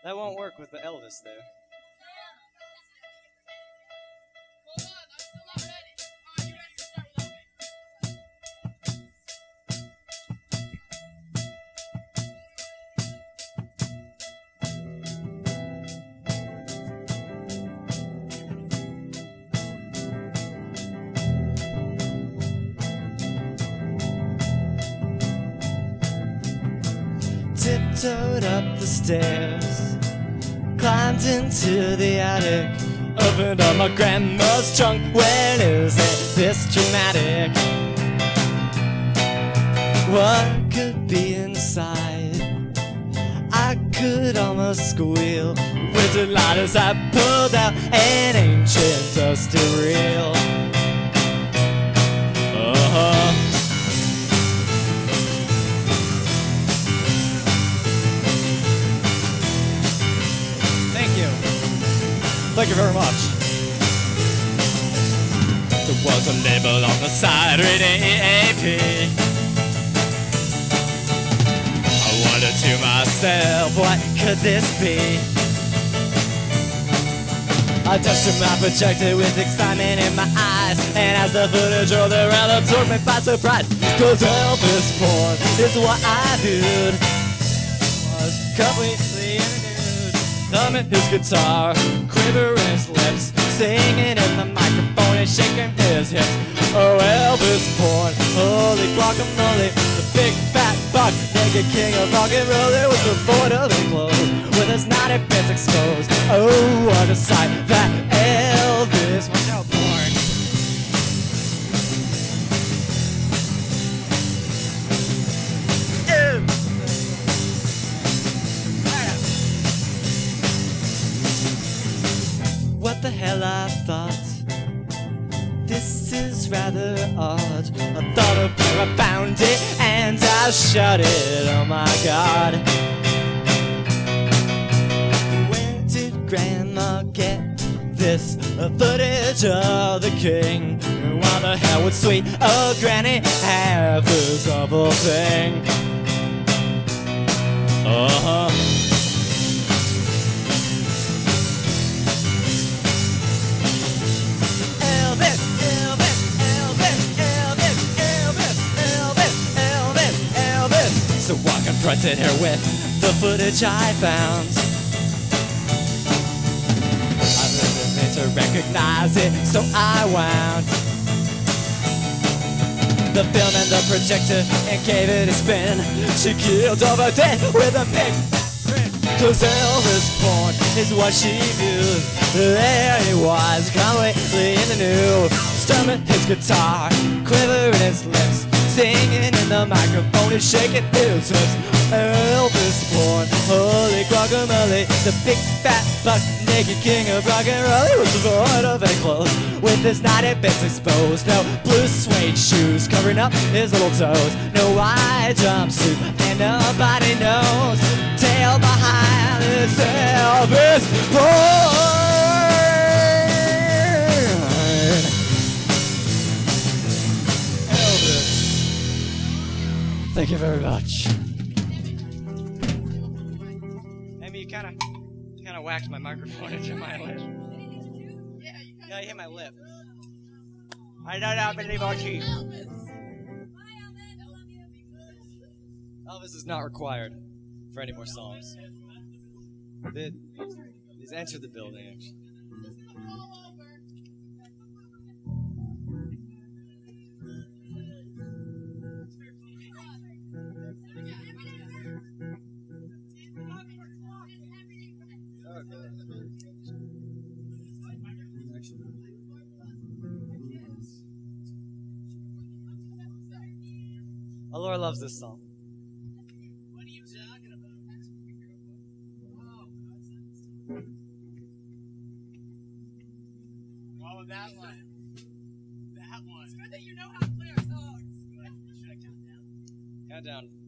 That won't work with the Elvis there. Hold on, I'm still not ready. Alright, you guys can start without me. Tiptoed up the stairs, climbed into the attic, opened up my grandma's trunk. When is it this dramatic? What could be inside? I could almost squeal with delight as I pulled out an ancient dusty reel. Thank you very much. There was a label on the side reading EAP. I wondered to myself, what could this be? I touched my projector with excitement in my eyes, and as the footage rolled around, it took me by surprise. Cause Elvis porn is what I did. Was completely nude, thumbing his guitar, quivering his lips, singing in the microphone and shaking his hips. Oh, Elvis porn, holy guacamole, the big fat buck, naked king of rock and roll. It was devoid of clothes, with his naughty bits exposed. Oh, what a sight, that Elvis was so porn. What the hell, I thought, this is rather odd. I thought of where I found it and I shot it, oh my god. Where did Grandma get this footage of the king? Why the hell would sweet old Granny have this awful thing? So I confronted her with the footage I found. I didn't need to recognize it, so I wound the film and the projector and gave it a spin. She keeled over dead with a big grin. Cause Elvis porn is what she viewed. There he was, completely in the nude, strumming his guitar, quivering his lips, singing in the microphone and shaking his hips. Elvis porn, holy guacamole, the big fat buck, naked king of rock and roll. He was devoid of any clothes, with his naughty bits exposed. No blue suede shoes covering up his little toes, no white jumpsuit, and nobody knows. Tail behind this Elvis porn. Thank you very much. Amy, you kind of whacked my microphone into my lip. Yeah, you hit my lip. I don't have any more teeth. Elvis is not required for any more songs. He's entered the building, actually. Laura loves this song. What are you talking about? Oh, that one. That one. It's good that you know how to play our songs. Should I count down? Count down.